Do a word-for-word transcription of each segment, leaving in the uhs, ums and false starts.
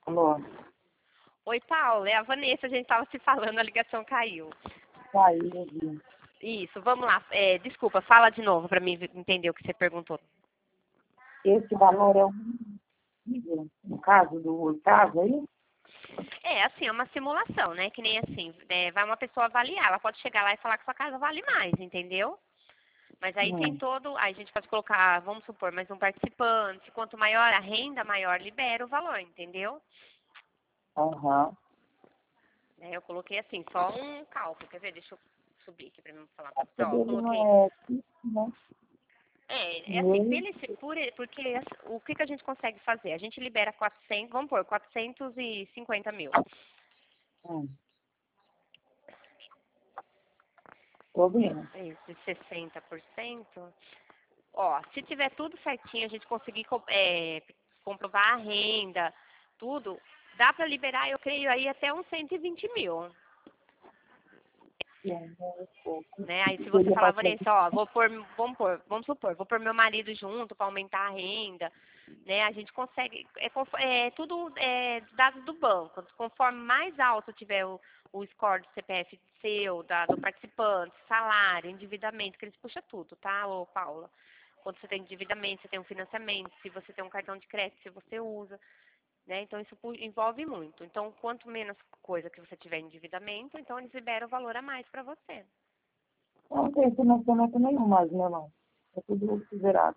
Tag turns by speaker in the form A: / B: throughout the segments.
A: Alô?
B: Oi, Paula, é a Vanessa, a gente estava se falando, a ligação caiu.
A: Caiu, eu vi.
B: Isso, vamos lá. É, desculpa, fala de novo para mim entender o que você perguntou.
A: Esse valor é o mínimo, no caso do oitavo aí?
B: É, assim, é uma simulação, né? Que nem assim, é, vai uma pessoa avaliar, ela pode chegar lá e falar que sua casa vale mais, entendeu? Mas aí tem
A: Hum.
B: todo, aí a gente pode colocar, vamos supor, mais um participante, quanto maior a renda, maior libera o valor, entendeu?
A: Aham.
B: Né, eu coloquei assim, só um cálculo, quer ver? Deixa eu subir aqui para mim falar
A: A
B: pra você,
A: casa
B: ó, eu
A: dele
B: coloquei.
A: não é fixo, né?
B: É, é assim,
A: Meio.
B: pelo, por, porque o que, que a gente consegue fazer? A gente libera quatrocentos, vamos pôr, quatrocentos e cinquenta mil.
A: Hum. Tô vendo.
B: Esse sessenta por cento. Ó, se tiver tudo certinho, a gente conseguir co- é, comprovar a renda, tudo, dá para liberar, eu creio, aí até uns cento e vinte mil.
A: É, é pouco.
B: Né? Aí se você
A: Seria
B: falar,
A: bastante.
B: Vanessa, ó, vou pôr, vamos pôr, vamos supor, vou pôr meu marido junto para aumentar a renda, né? A gente consegue, é, confo- é tudo é, dados do banco. Conforme mais alto tiver o, o score do C P F seu, da, do participante, salário, endividamento, que eles puxam tudo, tá, ô Paula? Quando você tem endividamento, você tem um financiamento, se você tem um cartão de crédito, se você usa, né? Então isso pu- envolve muito. Então, quanto menos coisa que você tiver em endividamento, então eles liberam o valor a mais para você.
A: Não tem financiamento nenhum mais, meu irmão. É tudo zerado.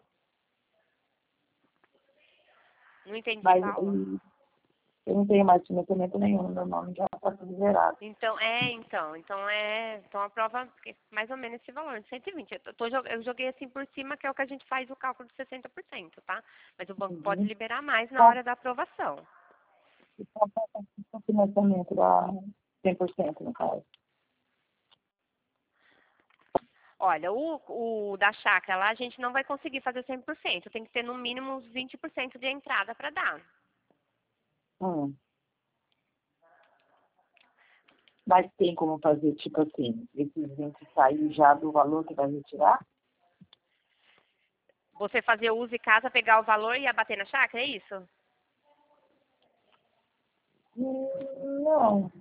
B: Não entendi,
A: Mas
B: Paula?
A: e, eu não tenho mais financiamento nenhum no meu nome, já tá tudo zerado.
B: Então, é, então, então é, então a prova é mais ou menos esse valor, de cento e vinte. Eu, tô, tô jo- eu joguei assim por cima, que é o que a gente faz o cálculo de sessenta por cento, tá? Mas o banco pode
A: Uhum.
B: liberar mais na
A: Qual
B: hora da aprovação.
A: qual é o financiamento da cem por cento no caso?
B: Olha, o, o da chácara lá a gente não vai conseguir fazer cem por cento, tem que ter no mínimo uns vinte por cento de entrada para dar.
A: Hum. Mas tem como fazer, tipo assim, esses vinte sair já do valor que vai retirar?
B: Você fazer uso de casa, pegar o valor e abater na chácara, é isso?
A: Hum, Não.